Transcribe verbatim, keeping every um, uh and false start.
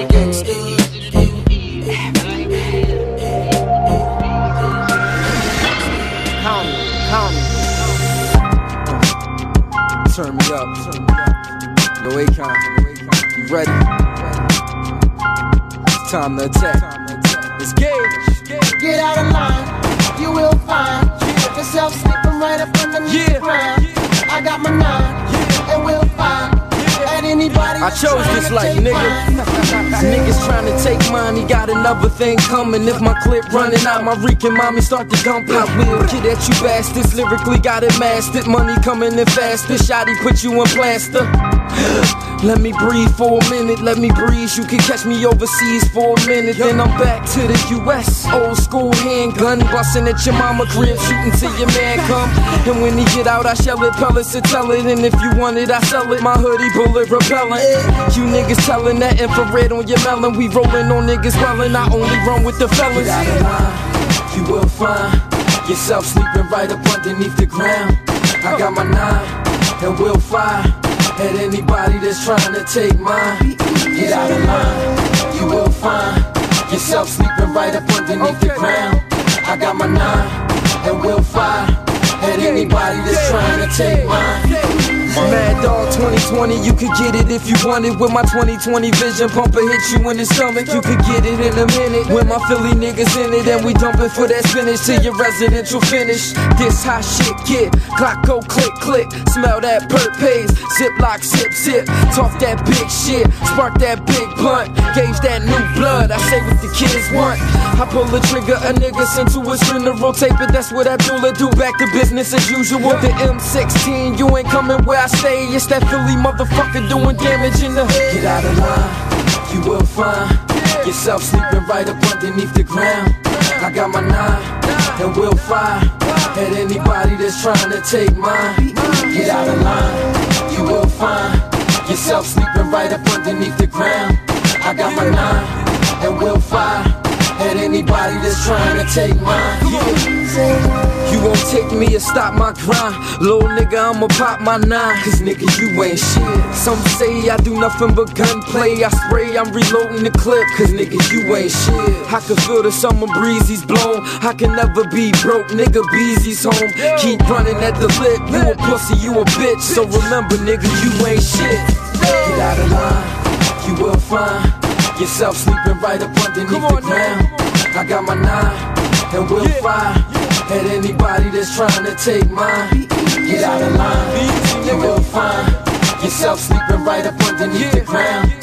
Count me, count me. Turn me up, turn me up. No Akon, you ready? It's time to attack. It's Gage. Get out of line, you will find yourself sleeping right up underneath Yeah. the ground. I got my nine, and we'll find at anybody. I chose this life, nigga. Niggas trying to take mine, he got another thing coming. If my clip running out, my reeking mommy start to dump it. I will get at you bastards, lyrically got it mastered. Money coming in faster, shotty put you in plaster. Let me breathe for a minute, let me breathe. You can catch me overseas for a minute, then I'm back to the U S Old school handgun, busting at your mama crib, shooting till your man come. And when he get out, I shell it, pellets to tell it. And if you want it, I sell it. My hoodie bullet repellent. You niggas telling that infrared on your melon. We rolling on niggas wellin'. I only run with the fellas. Get out of line, you will find yourself sleeping right up underneath the ground. I got my nine, and we'll fire at anybody that's trying to take mine. Get out of line, you will find yourself sleeping right up underneath the ground. I got my nine, and we'll fire at anybody that's trying to take mine. Mad Dog twenty twenty, you could get it if you want it. With my twenty twenty vision, pumper hit you in the stomach. You could get it in a minute. With my Philly niggas in it, and we dumping for that spinach till your residential finish. This hot shit get, clock go click click. Smell that perk paste, ziplock sip sip. Talk that big shit, spark that big blunt. Gauge that new blood, I say what the kids want. I pull the trigger, a nigga sent to a roll tape it. That's what Abdullah do, back to business as usual. The M sixteen, you ain't coming where I stay. It's that Philly motherfucker doing damage in the hood. Get out of line, you will find yourself sleeping right up underneath the ground. I got my nine, and we'll fire at anybody that's trying to take mine. Get out of line, you will find yourself sleeping right up underneath the ground. I got my nine, and we'll fire at anybody that's trying to take mine. You won't take me or stop my grind. Little nigga, I'ma pop my nine. Cause nigga, you ain't shit. Some say I do nothing but gunplay. I spray, I'm reloading the clip. Cause nigga, you ain't shit. I can feel the summer breeze he's blown. I can never be broke, nigga, Beezy's home. Keep running at the lip. You a pussy, you a bitch. So remember, nigga, you ain't shit. Get out of line, you will find yourself sleeping right up underneath the ground. I got my nine, and we'll fire at anybody that's trying to take mine. Get out of line, you will find yourself sleeping right up underneath the ground.